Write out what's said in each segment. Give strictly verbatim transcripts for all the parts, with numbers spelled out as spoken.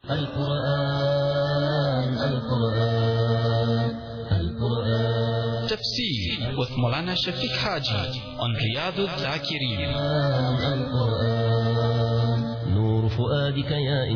القرآن القرآن القرآن Tafsir with Maulana Shafiq Haji on Riyadh al-Zakireen. القرآن نور فؤادك يا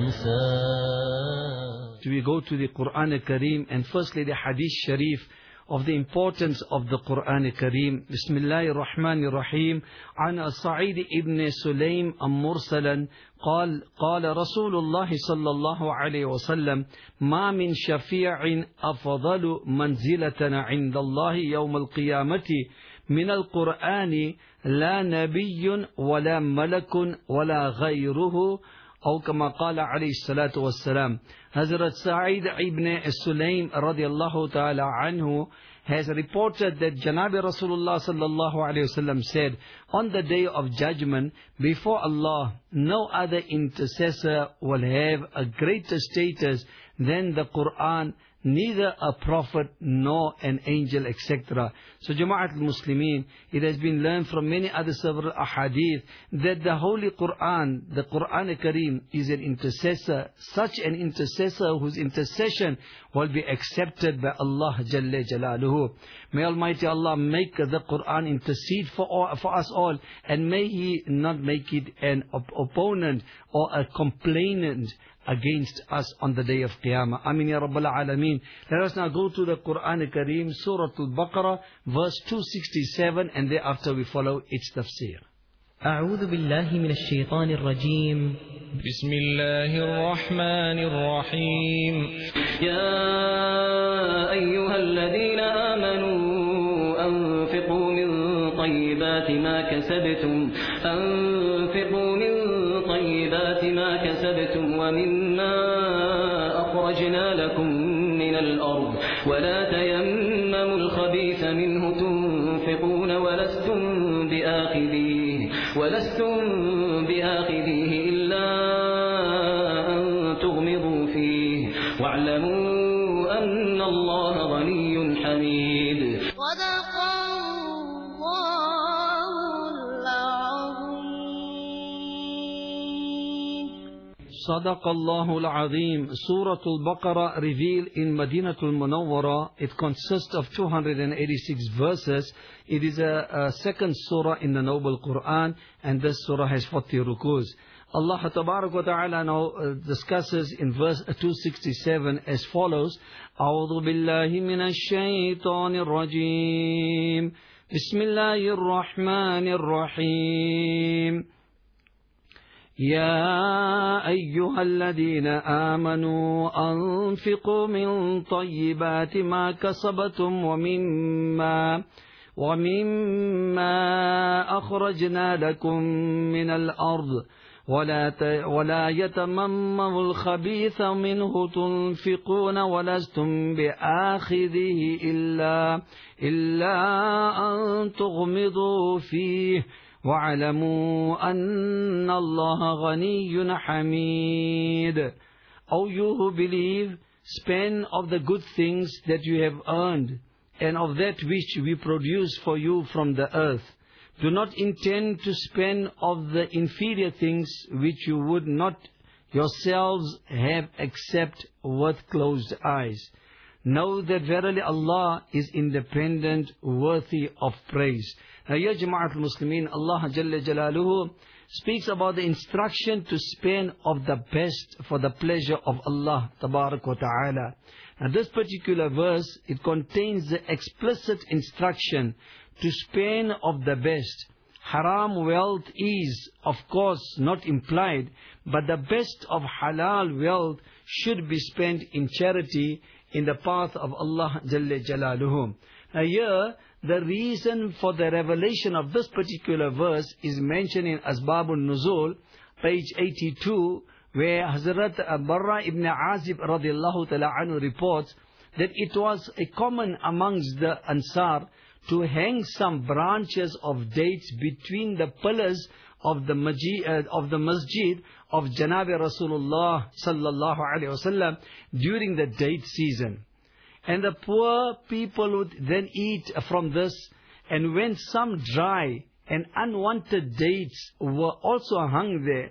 إنسان. We go to the Quran al-Kareem, and firstly the Hadith Sharif of the importance of the Quran al-Kareem. Bismillahir Rahmanir Rahim. An Sa'id ibn Sulaym am-Mursalan قال قال رسول الله صلى الله عليه وسلم ما من شفيع أفضل منزلة عند الله يوم القيامة من القرآن لا نبي ولا ملك ولا غيره أو كما قال عليه الصلاة والسلام. Hazrat Sa'id ibn Sulaym radiallahu ta'ala anhu has reported that Janabi Rasulullah sallallahu alayhi wasallam said, on the day of judgment before Allah, no other intercessor will have a greater status than the Quran, neither a prophet nor an angel, et cetera. So Jama'at al-Muslimin, it has been learned from many other several ahadith that the Holy Quran, the Quran al-Kareem, is an intercessor, such an intercessor whose intercession will be accepted by Allah Jalla Jalaluhu. May Almighty Allah make the Quran intercede for, all, for us all, and may He not make it an op opponent or a complainant against us on the day of Qiyamah. Amin ya Rabbal Alameen. Let us now go to the Quran al-Kareem, Surah Al-Baqarah, verse two sixty-seven, and thereafter we follow its tafsir. أعوذ بالله من الشيطان الرجيم. بسم الله الرحمن الرحيم. يا أيها الذين آمنوا أنفقوا من طيبات ما كسبتم أنفقوا من طيبات ما كسبتم ومما أخرجنا لكم من الأرض ولا تيمموا الخبيث منه تنفقون ولستم بآخذيه ولستم بآخذيه إلا أن تغمضوا فيه واعلموا أن الله غني حميد. Sadaqallahu al-Azim. Surah Al-Baqarah revealed in Madinatul Munawwara. It consists of two hundred eighty-six verses. It is a, a second surah in the Noble Quran, and this surah has forty rukus. Allah Tabarak wa Ta'ala now uh, discusses in verse two sixty-seven as follows. A'udhu billahi minash shaitanir rajim. Bismillahir Rahmanir Rahim. يا أيها الذين آمنوا أنفقوا من طيبات ما كسبتم ومما ومما أخرجنا لكم من الأرض ولا ولا يتمموا الخبيث منه تنفقون ولستم بآخذه إلا إلا أن تغمضوا فيه وَاعْلَمُوا أَنَّ اللَّهَ غَنِيٌّ حَمِيدٌ. O you who believe, spend of the good things that you have earned, and of that which we produce for you from the earth. Do not intend to spend of the inferior things which you would not yourselves have except with closed eyes. Know that verily Allah is independent, worthy of praise. Now here, Jama'at al-Muslimin, Allah Jalla Jalaluhu speaks about the instruction to spend of the best for the pleasure of Allah Tabarak wa Ta'ala. Now this particular verse, it contains the explicit instruction to spend of the best. Haram wealth is, of course, not implied, but the best of halal wealth should be spent in charity in the path of Allah Jalla Jalaluhu. Now here, the reason for the revelation of this particular verse is mentioned in Asbabun Nuzul, page eighty-two, where Hazrat Barra ibn Azib radiallahu ta'ala anhu reports that it was a common amongst the Ansar to hang some branches of dates between the pillars of the masjid, uh, of the masjid of Janabi Rasulullah sallallahu alaihi wasallam during the date season. And the poor people would then eat from this, and when some dry and unwanted dates were also hung there,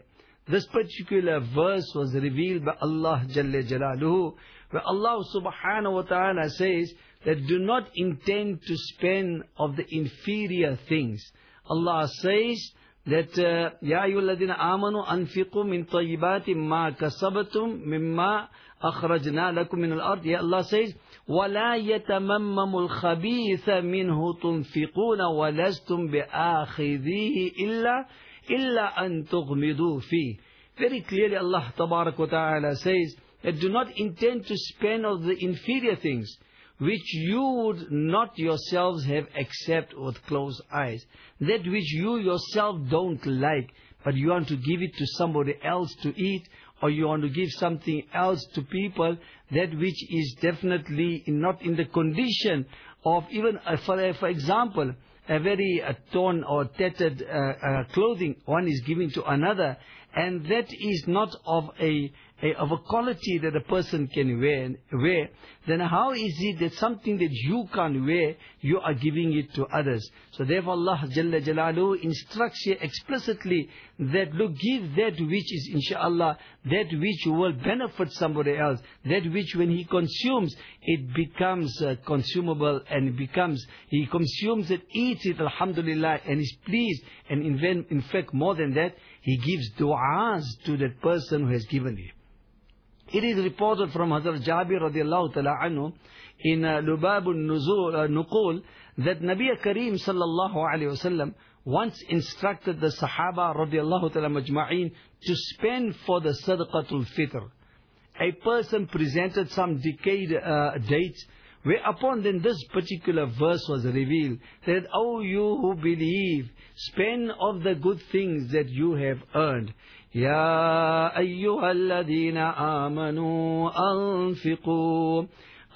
this particular verse was revealed by Allah Jalla Jalaluhu, where Allah subhanahu wa ta'ala says that do not intend to spend of the inferior things. Allah says that Ya ayyuhalladhina amanu anfiqu min tayyibati ma kasabatum mimma akhrajna lakum min al-ard. Ya Allah says وَلَا يَتَمَمَّمُ الْخَبِيثَ مِنْهُ تُنْفِقُونَ وَلَسْتُمْ بِآخِذِيهِ إِلَّا إِلَّا أَن تُغْمِضُوا فِيهِ. Very clearly Allah Tabarak wa Ta'ala says that do not intend to spend of the inferior things which you would not yourselves have accept with closed eyes. That which you yourself don't like, but you want to give it to somebody else to eat, or you want to give something else to people, that which is definitely not in the condition of even, uh, for, uh, for example, a very uh, torn or tattered uh, uh, clothing one is giving to another, and that is not of a, a of a quality that a person can wear, wear, then how is it that something that you can't wear, you are giving it to others? So therefore Allah Jalla Jalaluhu instructs here explicitly that look, give that which is inshallah, that which will benefit somebody else, that which when he consumes, it becomes uh, consumable, and it becomes, he consumes it, eats it, alhamdulillah, and is pleased, and in, in fact more than that, he gives du'as to that person who has given it. It is reported from Hazrat Jabir radiallahu ta'ala anhu in uh, Lubabul Nuzul, uh, Nuqul, that Nabi Kareem sallallahu alayhi wasallam once instructed the Sahaba radiallahu ta'ala majma'in to spend for the Sadaqatul Fitr. A person presented some decayed uh, dates, whereupon then this particular verse was revealed, that, "O you who believe, spend of the good things that you have earned. Ya ayyuhalladhina amanu anfiqu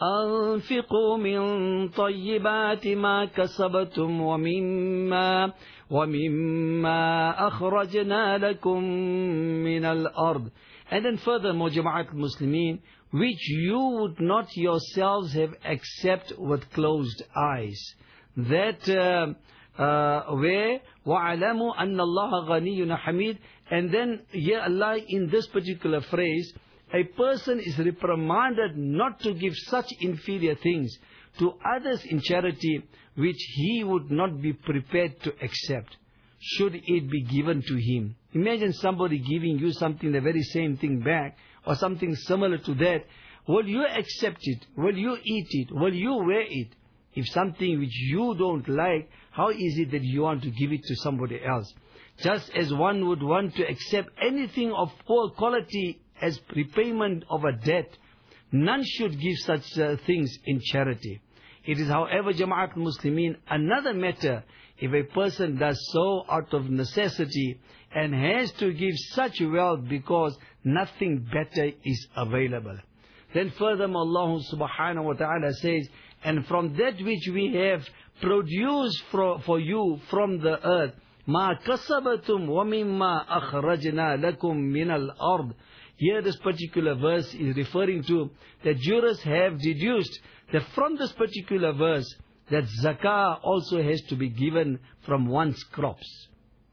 anfiqu min tayyibati ma kasabatum wa mimma wa mimma akhrajna lakum min al-ard." And then furthermore, Jama'at al-Muslimin, which you would not yourselves have accept with closed eyes. That uh, uh, where وَعَلَمُوا أَنَّ اللَّهَ غَنِيٌّ حَمِيدٌ. And then here Allah in this particular phrase, a person is reprimanded not to give such inferior things to others in charity which he would not be prepared to accept, should it be given to him. Imagine somebody giving you something, the very same thing back, or something similar to that. Will you accept it? Will you eat it? Will you wear it? If something which you don't like, how is it that you want to give it to somebody else? Just as one would want to accept anything of poor quality as repayment of a debt, none should give such uh, things in charity. It is, however, Jama'at Muslimin, another matter if a person does so out of necessity and has to give such wealth because nothing better is available. Then furthermore, Allah subhanahu wa ta'ala says, "And from that which we have produced for, for you from the earth, ma kasabatum wa mimma akhrajna lakum min al-ard." Here this particular verse is referring to that jurists have deduced that from this particular verse that zakah also has to be given from one's crops.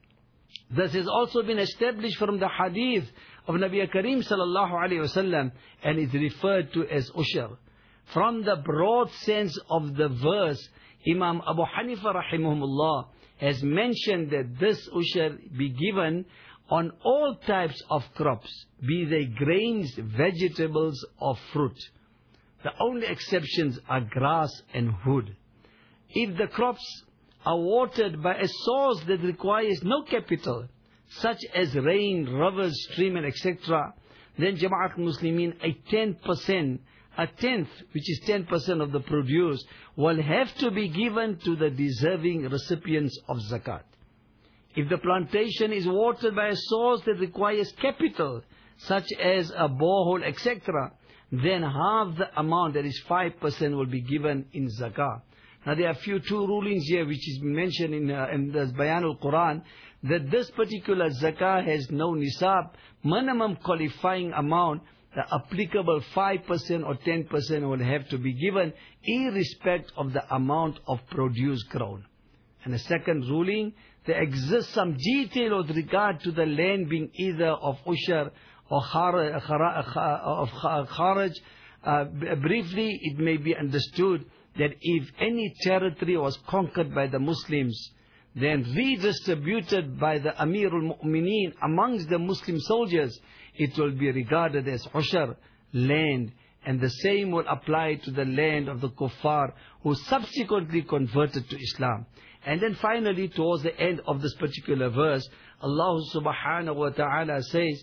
This has also been established from the hadith of Nabi Kareem sallallahu alayhi wasallam, and is referred to as ushar. From the broad sense of the verse, Imam Abu Hanifa rahimahullah has mentioned that this ushar be given on all types of crops, be they grains, vegetables or fruit. The only exceptions are grass and wood. If the crops are watered by a source that requires no capital, such as rain, rivers, stream and et cetera, then Jama'at Muslimin, a ten percent, a tenth, which is ten percent of the produce, will have to be given to the deserving recipients of zakat. If the plantation is watered by a source that requires capital, such as a borehole, et cetera, then half the amount, that is five percent, will be given in zakah. Now there are few two rulings here which is mentioned in, uh, in the Bayan al-Quran, that this particular zakah has no nisab, minimum qualifying amount, the applicable five percent or ten percent will have to be given, irrespective of the amount of produce grown. And the second ruling, there exists some detail with regard to the land being either of ushar or khara- khara- kha- of kha- kharaj. Uh, b- briefly, it may be understood that if any territory was conquered by the Muslims, then redistributed by the Amirul Mu'mineen amongst the Muslim soldiers, it will be regarded as ushar, land. And the same will apply to the land of the kuffar who subsequently converted to Islam. And then finally, towards the end of this particular verse, Allah subhanahu wa ta'ala says,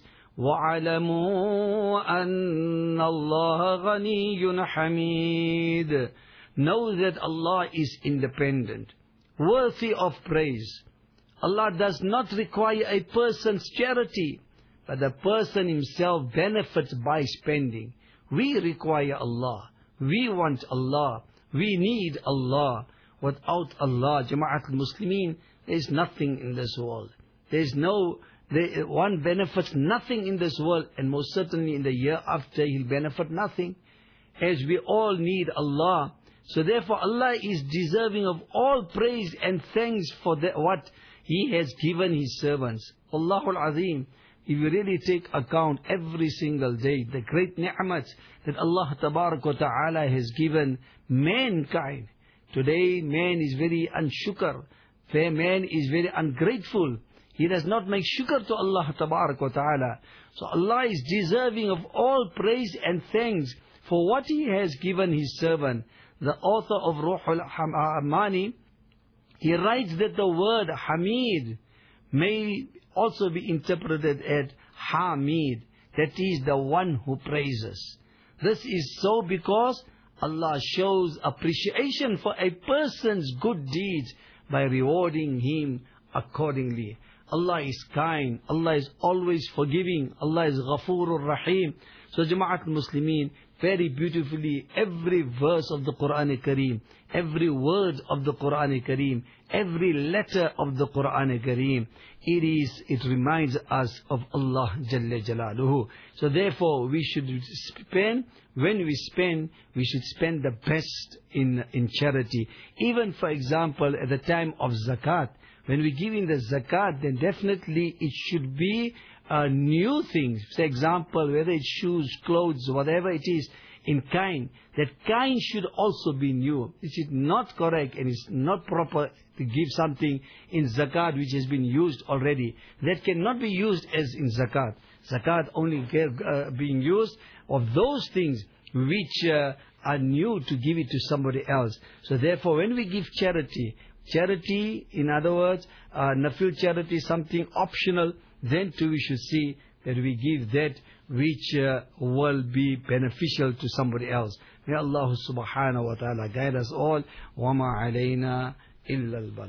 وَعَلَمُوا أَنَّ اللَّهَ غَنِيٌّ حَمِيدٌ. Know that Allah is independent, worthy of praise. Allah does not require a person's charity, but the person himself benefits by spending. We require Allah. We want Allah. We need Allah. Without Allah, Jama'at al-Muslimin, there is nothing in this world. There is no, there, one benefits nothing in this world, and most certainly in the year after he'll benefit nothing, as we all need Allah. So therefore Allah is deserving of all praise and thanks for the, what He has given His servants. Allahul Azim. If you really take account every single day, the great ni'mats that Allah Tabarak wa Ta'ala has given mankind. Today, man is very unshukr. Man is very ungrateful. He does not make shukr to Allah Tabarak wa Ta'ala. So Allah is deserving of all praise and thanks for what He has given His servant. The author of Ruhul Amani, he writes that the word Hamid may also be interpreted as Hamid, that is the one who praises. This is so because Allah shows appreciation for a person's good deeds by rewarding him accordingly. Allah is kind, Allah is always forgiving, Allah is Ghafurur Rahim. So Jama'at al-Muslimin, very beautifully, every verse of the Quran Kareem, every word of the Quran Kareem, every letter of the Quran Kareem, it is, it reminds us of Allah Jalla Jalaluhu. So therefore, we should spend, when we spend, we should spend the best in, in charity. Even for example, at the time of zakat, when we give in the zakat, then definitely it should be uh, new things. For example, whether it's shoes, clothes, whatever it is, in kind. That kind should also be new. It is not correct and it's not proper to give something in zakat which has been used already. That cannot be used as in zakat. Zakat only get, uh, being used of those things which uh, are new, to give it to somebody else. So therefore, when we give charity, charity, in other words, uh, nafil charity, something optional, then too we should see that we give that which uh, will be beneficial to somebody else. May Allah subhanahu wa ta'ala guide us all. وَمَا عَلَيْنَا إِلَّا الْبَلَاغُ.